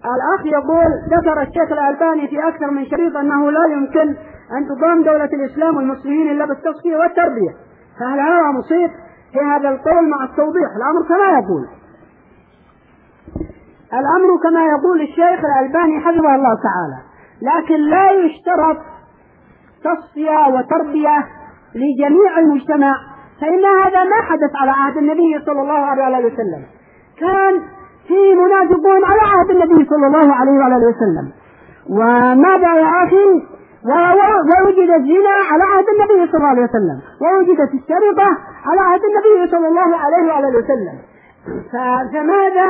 الأخ يقول ذكر الشيخ الألباني في أكثر من شريط أنه لا يمكن أن تقام دولة الإسلام والمسلمين إلا بالتصفية والتربية، فهل هذا مصيب في هذا القول مع التوضيح؟ الأمر كما يقول الشيخ الألباني حفظه الله تعالى، لكن لا يشترط تصفية وتربية لجميع المجتمع، فإن هذا ما حدث على عهد النبي صلى الله عليه وسلم. كان في منافقون على عهد النبي صلى الله عليه وسلم، وماذا يا أخي؟ ووجد الزنا على عهد النبي صلى الله عليه وسلم، ووجدت السرقة على عهد النبي صلى الله عليه وسلم. فماذا؟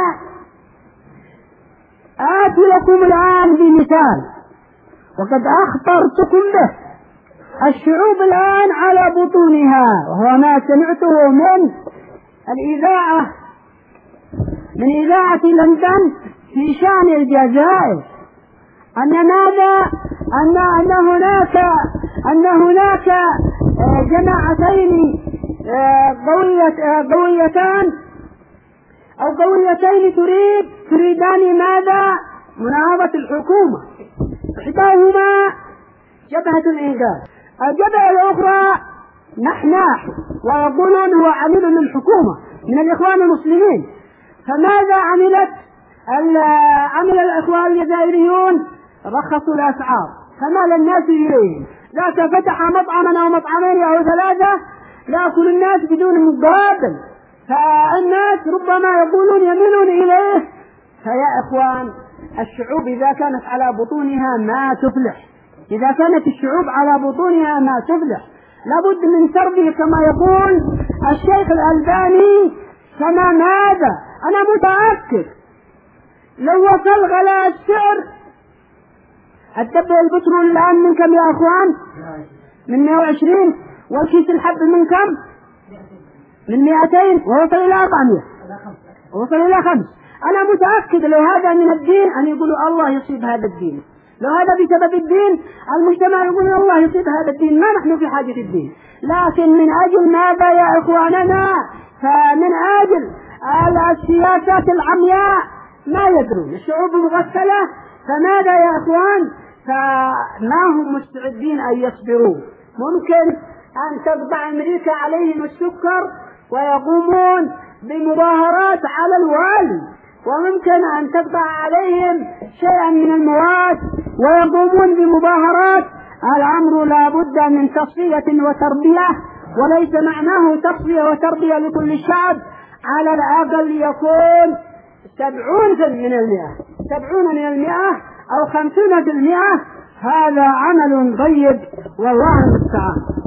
آتي لكم الآن بمثال وقد أخبرتكم به. الشعوب الآن على بطونها، وهو ما سمعته من الإذاعة، من إذاعة لندن في شأن الجزائر، أن هناك جماعتين قويتان أو قويتين تريدان ماذا؟ مناهضة الحكومة. إحداهما جبهة الإنقاذ، الجبهة الأخرى نحناح، ويقولون هو عميل للحكومة من الإخوان المسلمين. فماذا عمل الإخوان الجزائريون؟ رخصوا الأسعار فمال الناس إليهم، ذاك فتح مطعما أو مطعمين أو ثلاثة يأكل الناس بدون مقابل، فالناس ربما يقولون يميلون إليه. فيا إخوان، الشعوب إذا كانت على بطونها ما تفلح، إذا كانت الشعوب على بطونها ما تفلح، لابد من تربية كما يقول الشيخ الألباني. كما ماذا؟ أنا متأكد لو وصل غلاء السعر الدب البترول الآن من كم يا أخوان؟ من 120، والكيس الحب من كم؟ من 200، ووصل إلى 400، ووصل إلى 5. أنا متأكد لو هذا من الدين أن يقولوا الله يصيب هذا الدين، لو هذا بسبب الدين المجتمع يقول الله يصيب هذا الدين، ما نحن في حاجة الدين. لكن من أجل ماذا يا إخواننا؟ فمن أجل السياسات العمياء ما يدرون، الشعوب مغفلة. فماذا يا إخوان؟ فما هم مستعدين أن يصبروا. ممكن أن تطبع أمريكا عليهم السكر ويقومون بمظاهرات على الوالي، وممكن أن تطبع عليهم شيئا من المواد ويقومون بمظاهرات. الأمر لا بد من تصفية وتربية، وليس معناه تصفية وتربية لكل الشعب. على الأقل يكون 70% أو 50%. هذا عمل طيب والله المستعان.